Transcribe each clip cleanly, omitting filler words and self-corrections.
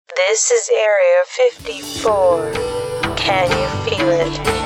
This is Area 54. Can you feel it?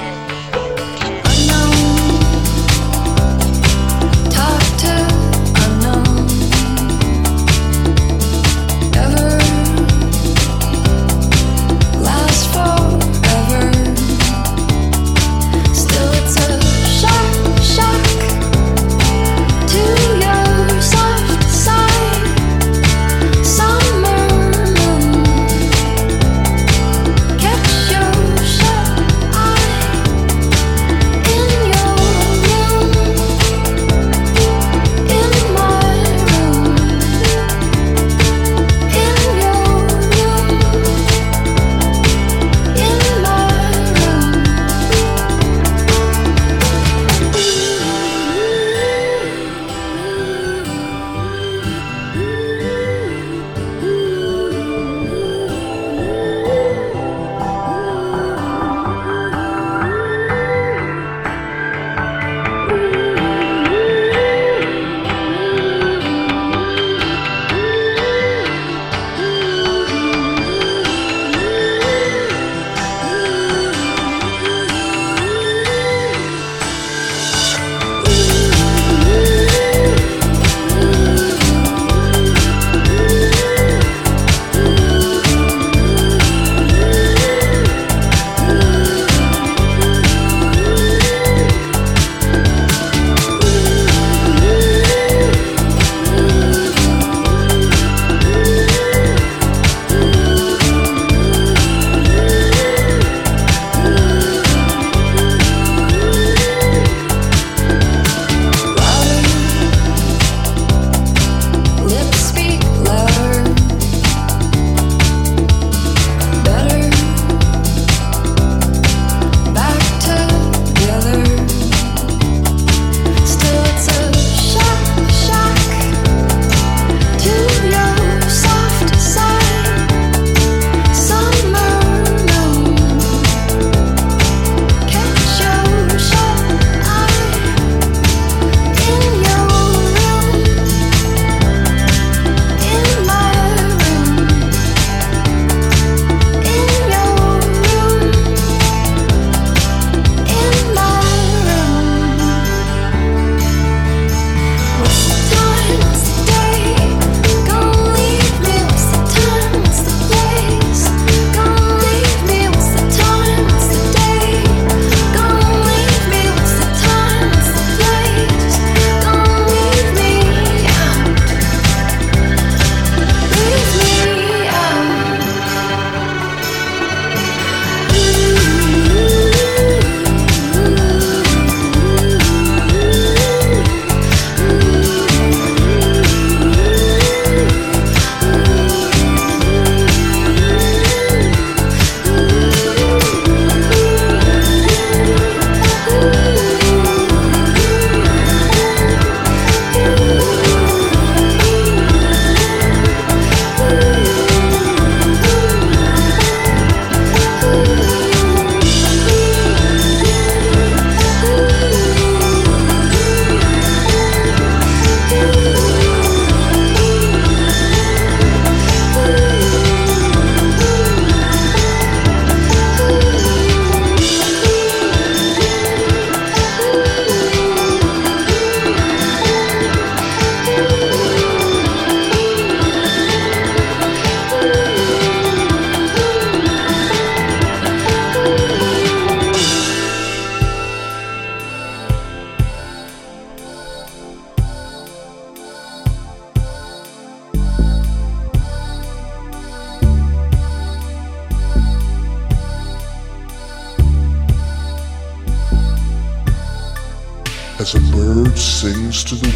As a bird sings to the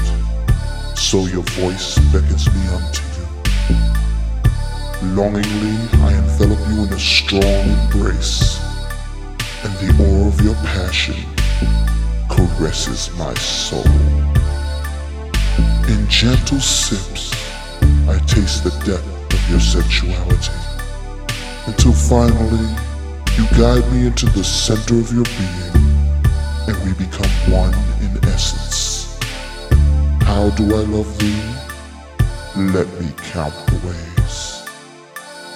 wind, so your voice beckons me unto you. Longingly I envelop you in a strong embrace, and the oar of your passion caresses my soul. In gentle sips, I taste the depth of your sensuality, until finally you guide me into the center of your being, and we become one in essence. How do I love thee? Let me count the ways.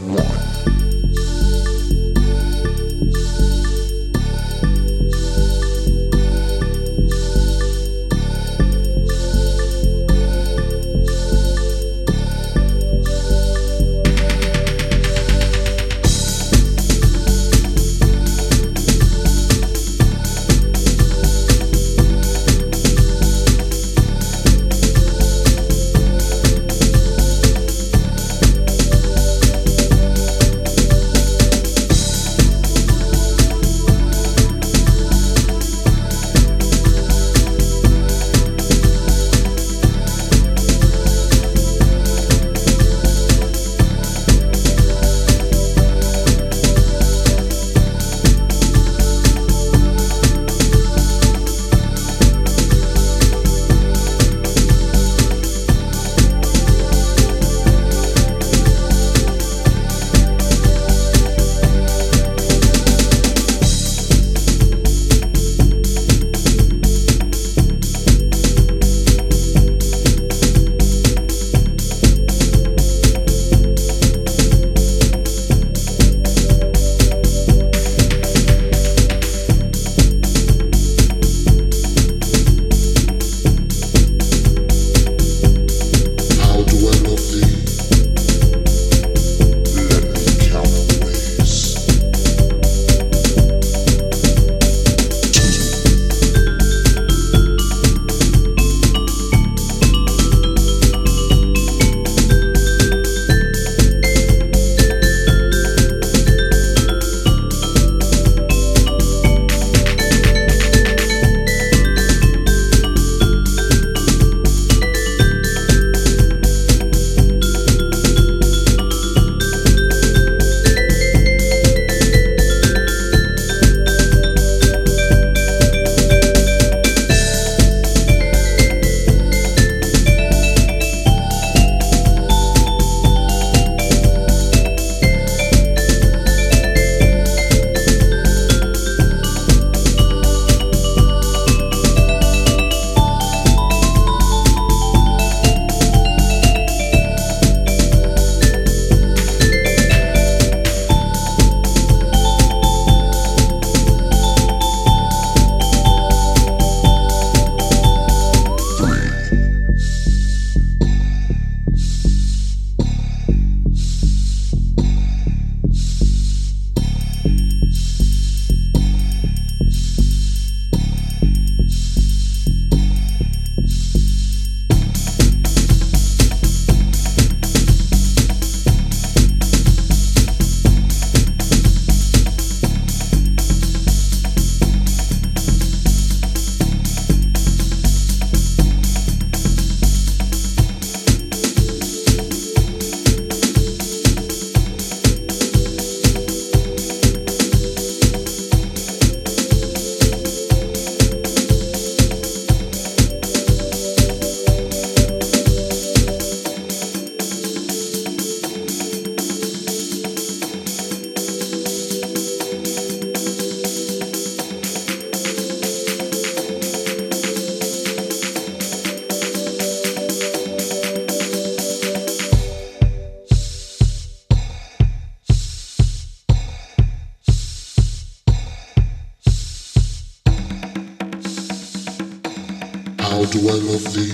How do I love thee?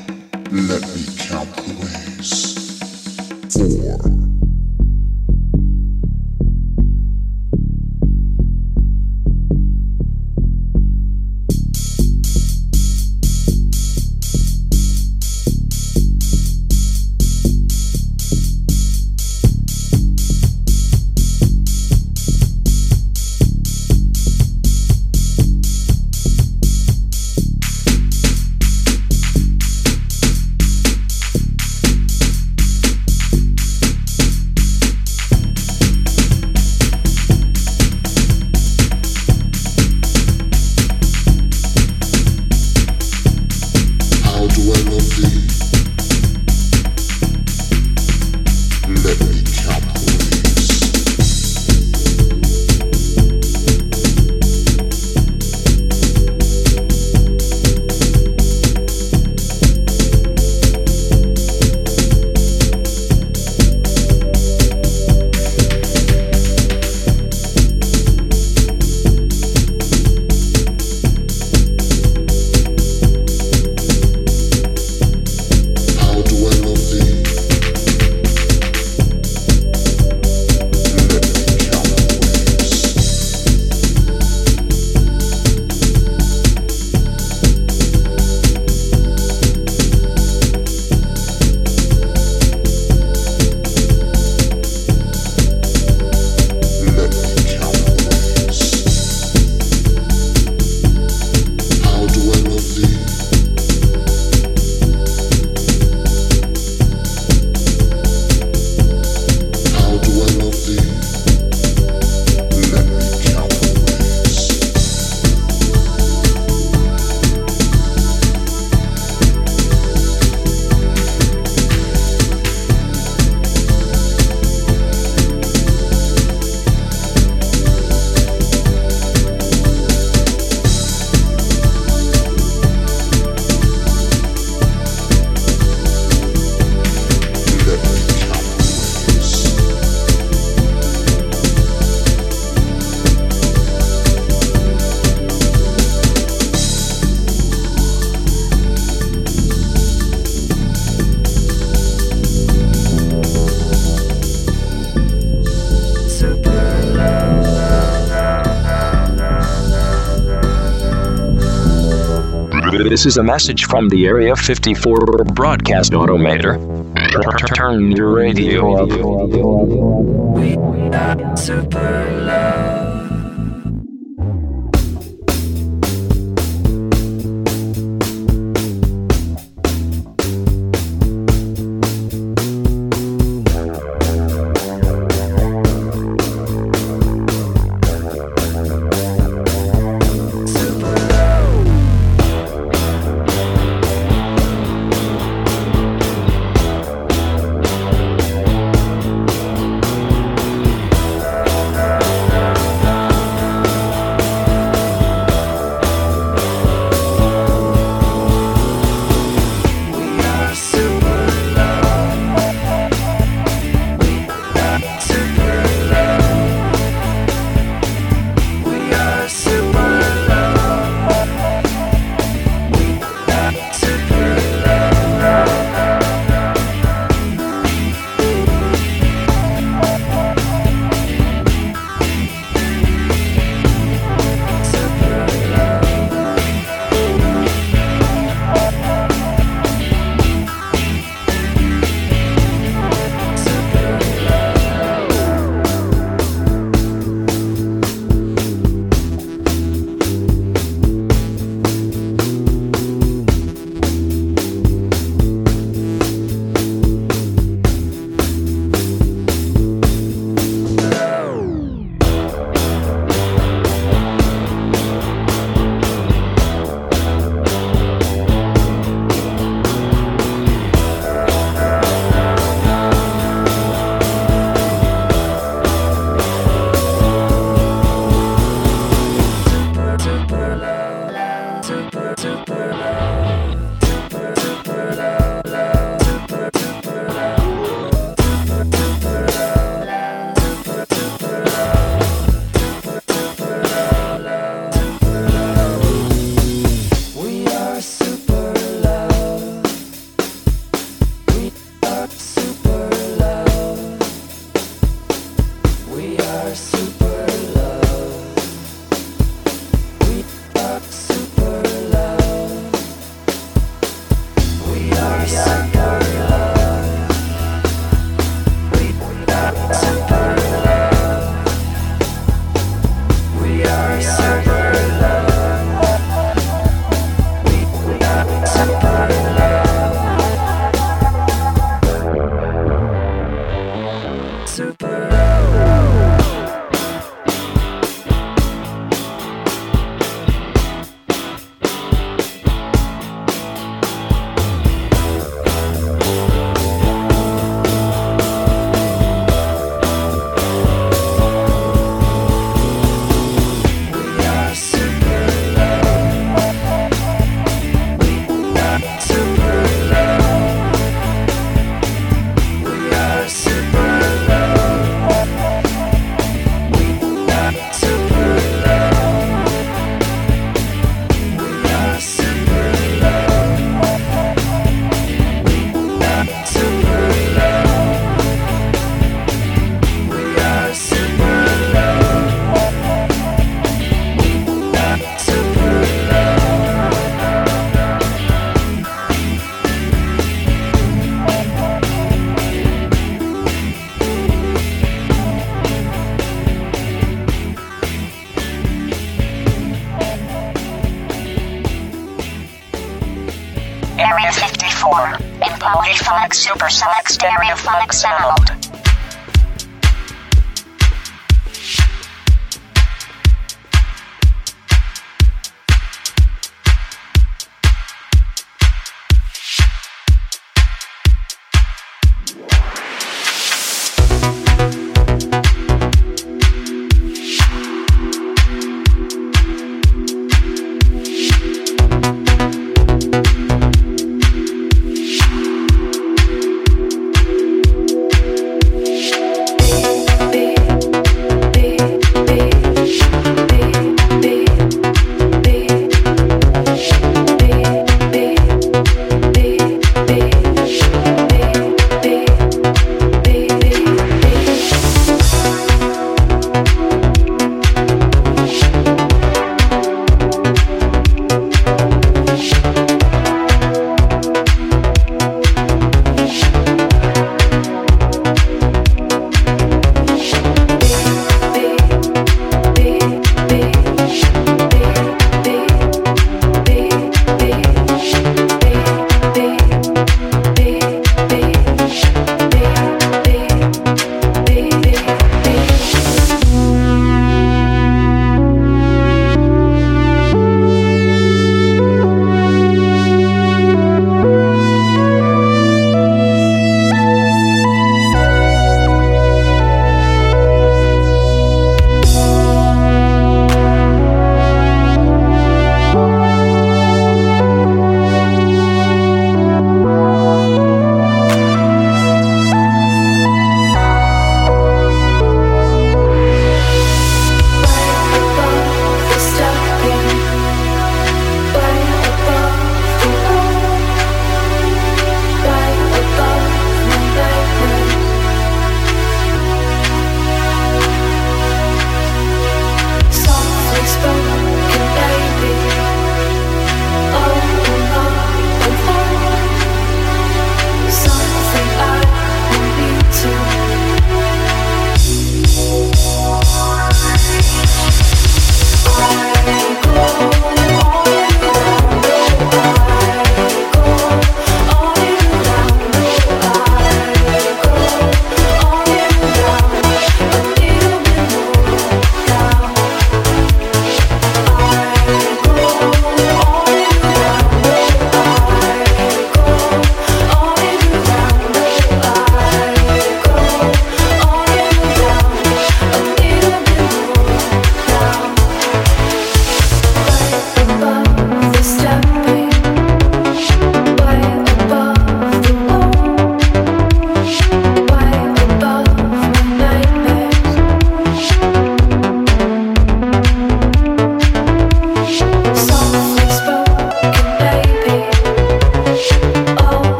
Let me count the ways. 4. This is a message from the Area 54 broadcast automator. Turn your radio up. We are super love. Area 54, in polyphonic supersonic stereophonic sound.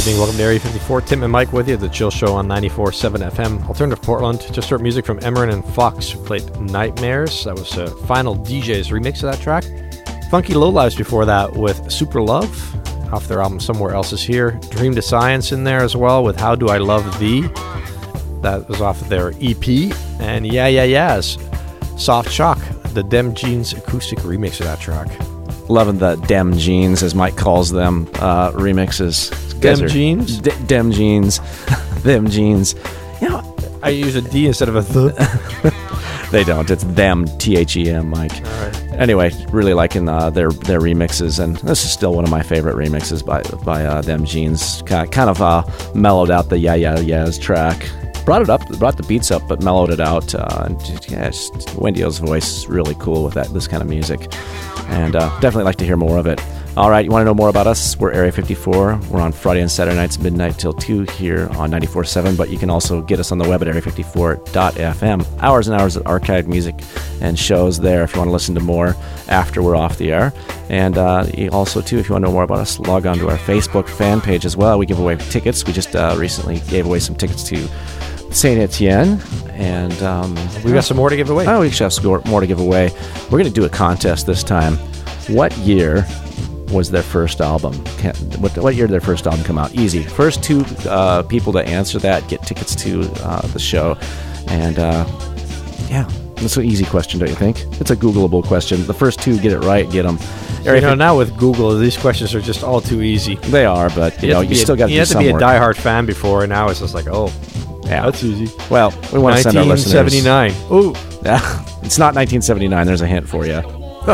evening. Welcome to Area 54. Tim and Mike with you. The Chill Show on 94.7 FM. Alternative Portland. Just heard music from Emerin and Fox, who played Nightmares. That was Final DJ's remix of that track. Funky Lowlives before that with Super Love off their album Somewhere Else Is Here. Dream to Science in there as well with How Do I Love Thee. That was off of their EP. And Yeah Yeah Yeahs, Soft Shock, the Dem Jeans acoustic remix of that track. Loving the Dem Jeans, as Mike calls them, remixes. Dem Jeans? Dem Jeans. Them Jeans. You know, I use a D instead of a th. They don't. It's them, T-H-E-M, Mike. All right. Anyway, really liking their remixes, and this is still one of my favorite remixes by Them Jeans. Kind of mellowed out the Yeah Yeah Yeahs track. Brought the beats up, but mellowed it out. Wendy-O's voice is really cool with this kind of music, and definitely like to hear more of it. All right, you want to know more about us? We're Area 54. We're on Friday and Saturday nights, midnight till 2 here on 94.7, but you can also get us on the web at area54.fm. Hours and hours of archived music and shows there if you want to listen to more after we're off the air. And also, too, if you want to know more about us, log on to our Facebook fan page as well. We give away tickets. We just recently gave away some tickets to Saint Etienne, and we got some more to give away. Oh, we should have some more to give away. We're going to do a contest this time. What year was their first album? What year did their first album come out? Easy. First two people to answer that get tickets to the show. And yeah, it's an easy question, don't you think? It's a Googleable question. The first two get it right, get them. Now with Google, these questions are just all too easy. They are, but you still got to do some work. You had to be a diehard fan before, and now it's just like, oh, yeah, that's easy. Well, we want to send our listeners. 1979. Ooh. It's not 1979. There's a hint for you.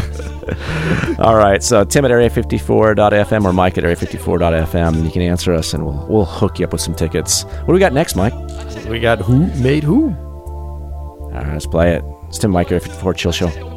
All right, so Tim at area54.fm or Mike at area54.fm, and you can answer us, and we'll hook you up with some tickets. What do we got next, Mike? We got Who Made Who. All right, let's play it. It's Tim and Mike, Area 54 Chill Show.